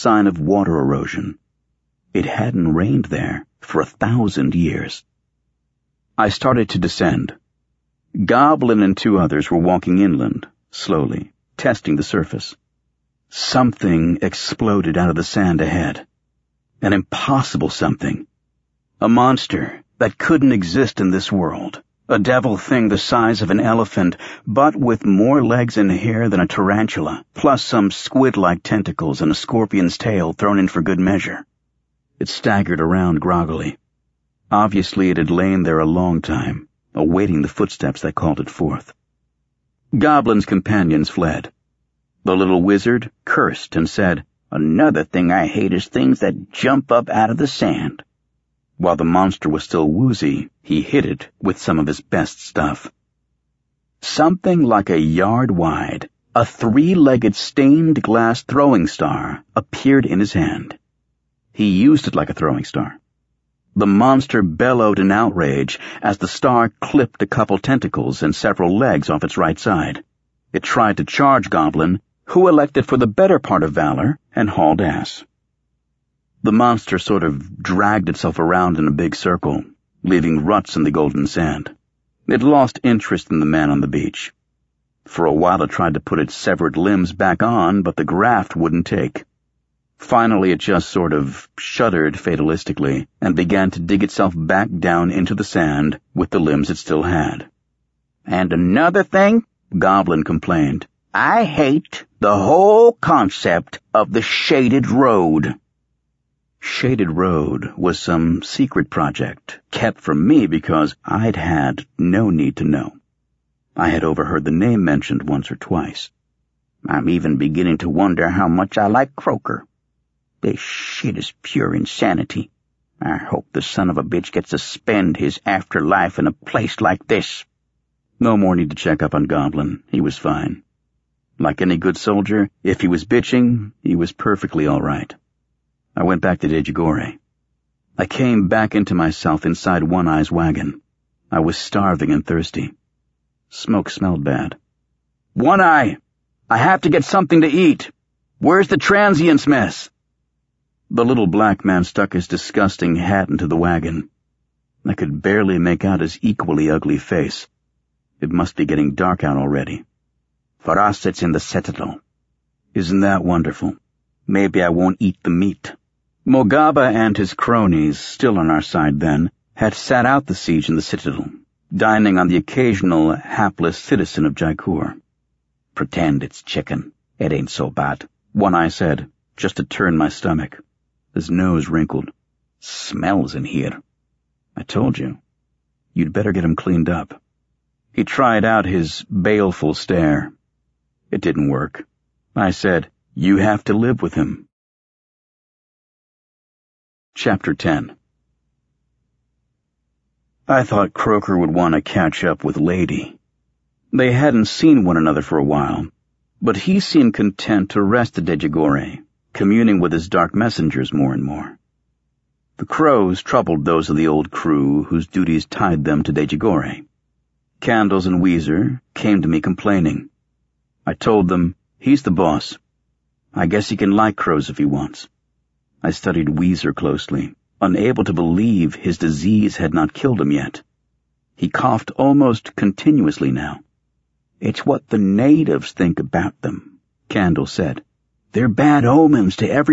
sign of water erosion. It hadn't rained there for 1,000 years. I started to descend. Goblin and 2 others were walking inland, slowly, testing the surface. Something exploded out of the sand ahead. An impossible something. A monster that couldn't exist in this world. A devil thing the size of an elephant, but with more legs and hair than a tarantula, plus some squid-like tentacles and a scorpion's tail thrown in for good measure. It staggered around groggily. Obviously it had lain there a long time, awaiting the footsteps that called it forth. Goblin's companions fled. The little wizard cursed and said, "Another thing I hate is things that jump up out of the sand." While the monster was still woozy, he hit it with some of his best stuff. Something like a yard wide, a 3-legged stained glass throwing star appeared in his hand. He used it like a throwing star. The monster bellowed in outrage as the star clipped a couple tentacles and several legs off its right side. It tried to charge Goblin, who elected for the better part of valor and hauled ass. The monster sort of dragged itself around in a big circle, leaving ruts in the golden sand. It lost interest in the man on the beach. For a while it tried to put its severed limbs back on, but the graft wouldn't take. Finally it just sort of shuddered fatalistically and began to dig itself back down into the sand with the limbs it still had. "And another thing," Goblin complained, "I hate the whole concept of the Shaded Road." Shaded Road was some secret project kept from me because I'd had no need to know. I had overheard the name mentioned once or twice. "I'm even beginning to wonder how much I like Croaker. This shit is pure insanity. I hope the son of a bitch gets to spend his afterlife in a place like this." No more need to check up on Goblin. He was fine. Like any good soldier, if he was bitching, he was perfectly all right. I went back to Dejigore. I came back into myself inside One Eye's wagon. I was starving and thirsty. Smoke smelled bad. "One Eye! I have to get something to eat! Where's the transient's mess?" The little black man stuck his disgusting hat into the wagon. I could barely make out his equally ugly face. It must be getting dark out already. "For us it's in the citadel." "Isn't that wonderful? Maybe I won't eat the meat." Mogaba and his cronies, still on our side then, had sat out the siege in the citadel, dining on the occasional hapless citizen of Jaipur. "Pretend it's chicken. It ain't so bad," One Eye said, just to turn my stomach. His nose wrinkled. "Smells in here." "I told you. You'd better get him cleaned up." He tried out his baleful stare. It didn't work. I said, "You have to live with him." Chapter 10. I thought Croaker would want to catch up with Lady. They hadn't seen one another for a while, but he seemed content to rest at Dejigore, communing with his dark messengers more and more. The crows troubled those of the old crew whose duties tied them to Dejigore. Candles and Weezer came to me complaining. I told them, "He's the boss. I guess he can like crows if he wants." I studied Weezer closely, unable to believe his disease had not killed him yet. He coughed almost continuously now. "It's what the natives think about them," Candle said. "They're bad omens to everyone.